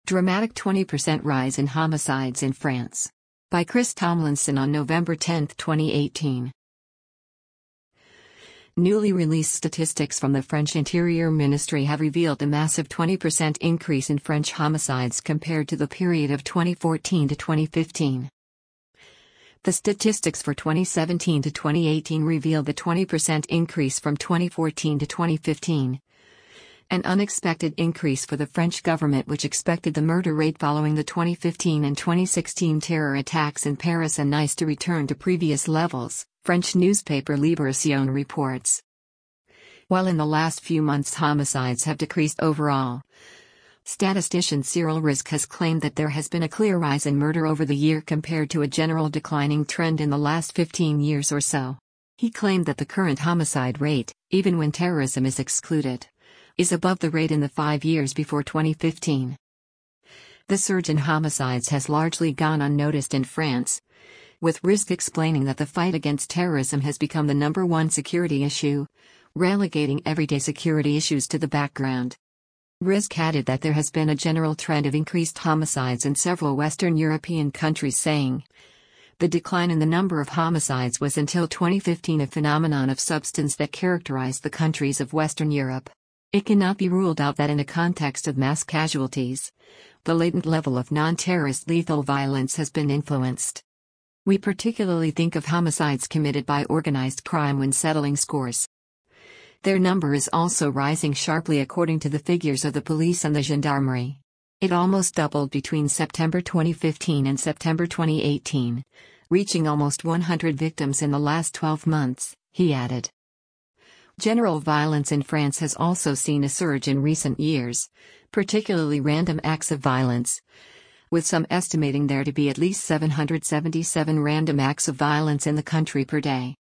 Dramatic 20% rise in homicides in France. By Chris Tomlinson on November 10, 2018. Newly released statistics from the French Interior Ministry have revealed a massive 20% increase in French homicides compared to the period of 2014 to 2015. The statistics for 2017 to 2018 reveal the 20% increase from 2014 to 2015. An unexpected increase for the French government, which expected the murder rate following the 2015 and 2016 terror attacks in Paris and Nice to return to previous levels, French newspaper Libération reports. While in the last few months homicides have decreased overall, statistician Cyril Rizk has claimed that there has been a clear rise in murder over the year compared to a general declining trend in the last 15 years or so. He claimed that the current homicide rate, even when terrorism is excluded, is above the rate in the 5 years before 2015. The surge in homicides has largely gone unnoticed in France, with Rizk explaining that the fight against terrorism has become the #1 security issue, relegating everyday security issues to the background. Rizk added that there has been a general trend of increased homicides in several Western European countries, saying, "The decline in the number of homicides was until 2015 a phenomenon of substance that characterized the countries of Western Europe. It cannot be ruled out that in a context of mass casualties, the latent level of non-terrorist lethal violence has been influenced. We particularly think of homicides committed by organized crime when settling scores. Their number is also rising sharply according to the figures of the police and the gendarmerie. It almost doubled between September 2015 and September 2018, reaching almost 100 victims in the last 12 months, he added. General violence in France has also seen a surge in recent years, particularly random acts of violence, with some estimating there to be at least 777 random acts of violence in the country per day.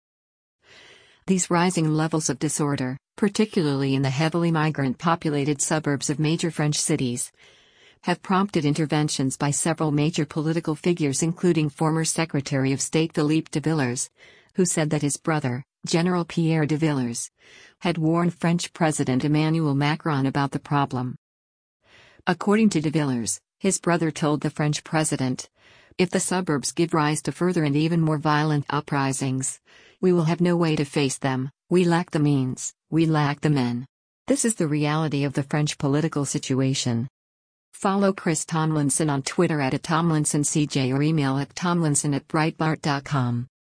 These rising levels of disorder, particularly in the heavily migrant-populated suburbs of major French cities, have prompted interventions by several major political figures, including former Secretary of State Philippe de Villers, who said that his brother, General Pierre de Villers, had warned French President Emmanuel Macron about the problem. According to de Villers, his brother told the French president, "If the suburbs give rise to further and even more violent uprisings, we will have no way to face them. We lack the means, we lack the men." This is the reality of the French political situation. Follow Chris Tomlinson on Twitter @TomlinsonCJ or email at tomlinson@breitbart.com.